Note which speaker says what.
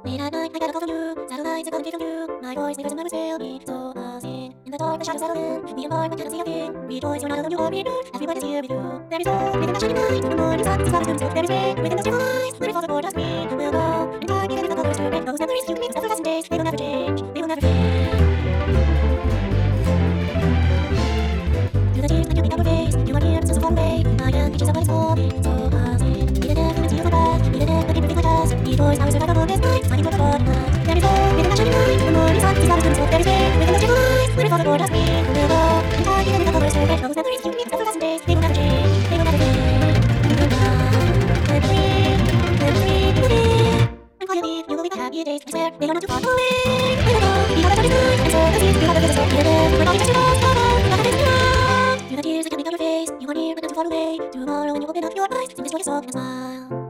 Speaker 1: Late at night, I got a call from you. Satellites are calling from you. My voice never never failed me. So I'll sing. In the dark, the shadows settle in. Me and Mark, I can't see a thing. Rejoice, you're not alone, you are being good. Everybody's here with you. There is hope within the shining light. The morning sun is clouded soon. There is rain within the stable eyes. Let it fall before us green. We'll go in time, even if the colors turn red. Those memories you make us everlasting days. They will never change. They will never fade. Through the tears that you pick up your face, you are here, so far away. I am pictures of what is for me. So I'll sing. Even if you see you my back, even if the people think like us. Rejoice, I will survive the longest night. Fighting for the fortnight. There is hope within the shining light. The morning sun is clouded soon. There is rain within the stable eyes. Let it fall before us green. We'll go in time, even if the colors turn red. Those memories you make us everlasting days. They will never change. They will never fade. And call you me, you will be my happier days. I swear, they are not too far away. We will go, we have a time tonight. And so the seas, we have a visit, so even if we're not even sure, come on, we have a taste now. Through the tears that can make up your face, you are near but not too far away. Tomorrow when you open up your eyes, sing this joyous song and smile.